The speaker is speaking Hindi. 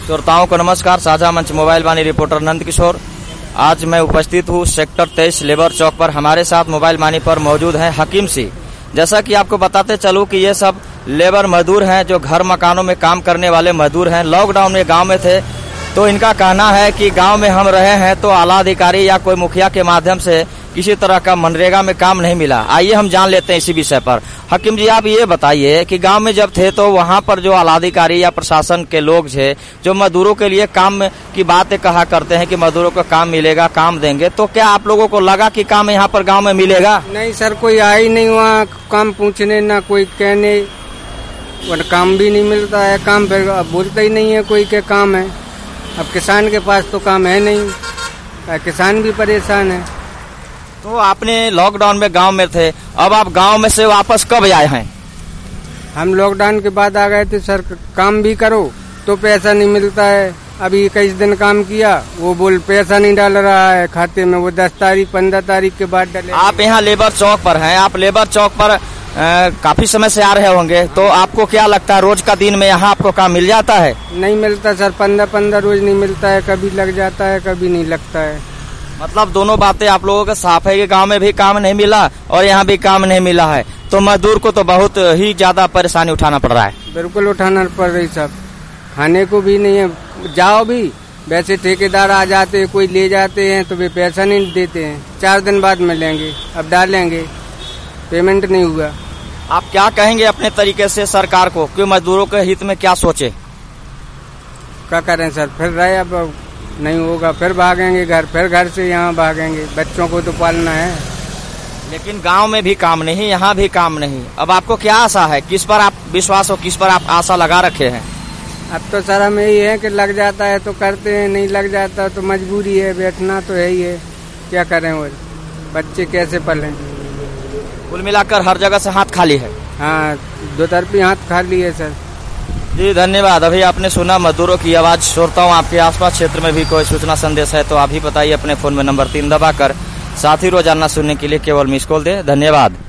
श्रोताओं को नमस्कार। साझा मंच मोबाइल वाणी रिपोर्टर नंद किशोर। आज मैं उपस्थित हूँ सेक्टर 23 लेबर चौक पर। हमारे साथ मोबाइल वाणी पर मौजूद हैं हकीम सिंह। जैसा कि आपको बताते चलूं कि ये सब लेबर मजदूर हैं जो घर मकानों में काम करने वाले मजदूर हैं। लॉकडाउन में गांव में थे तो इनका कहना है कि गांव में हम रहे हैं तो आला अधिकारी या कोई मुखिया के माध्यम से किसी तरह का मनरेगा में काम नहीं मिला। आइए हम जान लेते हैं इसी विषय पर। हकीम जी, आप ये बताइए कि गांव में जब थे तो वहां पर जो आला अधिकारी या प्रशासन के लोग थे जो मजदूरों के लिए काम की बातें कहा करते हैं कि मजदूरों को काम मिलेगा, काम देंगे, तो क्या आप लोगों को लगा कि काम यहाँ पर गाँव में मिलेगा? नहीं सर, कोई आया ही नहीं वहाँ काम पूछने, ना कोई कहने, काम भी नहीं मिलता है। काम फिर बोलता ही नहीं है कोई के काम है। अब किसान के पास तो काम है नहीं, किसान भी परेशान है। तो आपने लॉकडाउन में गांव में थे, अब आप गांव में से वापस कब आए हैं? हम लॉकडाउन के बाद आ गए थे सर। काम भी करो तो पैसा नहीं मिलता है। अभी 21 दिन काम किया, वो बोल पैसा नहीं डाल रहा है खाते में, वो 10 तारीख 15 तारीख के बाद डाले। आप यहाँ लेबर चौक पर हैं, आप लेबर चौक पर काफी समय से आ रहे होंगे, तो आपको क्या लगता है रोज का दिन में यहाँ आपको काम मिल जाता है? नहीं मिलता सर, 15 रोज नहीं मिलता है। कभी लग जाता है, कभी नहीं लगता है। मतलब दोनों बातें आप लोगों का साफ है कि गांव में भी काम नहीं मिला और यहाँ भी काम नहीं मिला है, तो मजदूर को तो बहुत ही ज्यादा परेशानी उठाना पड़ रहा है। बिल्कुल उठाना पड़ रही सब। खाने को भी नहीं है, जाओ भी वैसे ठेकेदार आ जाते हैं, कोई ले जाते हैं तो वे पैसा नहीं देते हैं। 4 दिन बाद मिलेंगे, अब डालेंगे, पेमेंट नहीं हुआ। आप क्या कहेंगे अपने तरीके से सरकार को कि मजदूरों के हित में क्या सोचे? क्या करें सर, फिर रहे, अब नहीं होगा फिर भागेंगे घर, फिर घर से यहाँ भागेंगे। बच्चों को तो पालना है। लेकिन गांव में भी काम नहीं, यहाँ भी काम नहीं। अब आपको क्या आशा है, किस पर आप विश्वास हो, किस पर आप आशा लगा रखे हैं? अब तो सर हमें यही है कि लग जाता है तो करते हैं, नहीं लग जाता तो मजबूरी है, बैठना तो है ही है। क्या करें, और बच्चे कैसे पलें? कुल मिलाकर हर जगह से हाथ खाली है। हाँ, दो तरफी हाथ खाली है सर। जी धन्यवाद। अभी आपने सुना मजदूरों की आवाज। श्रोताओं, आपके आसपास क्षेत्र में भी कोई सूचना संदेश है तो आप ही बताइए अपने फोन में नंबर 3 दबाकर। साथ ही रोजाना सुनने के लिए केवल मिस कॉल दे। धन्यवाद।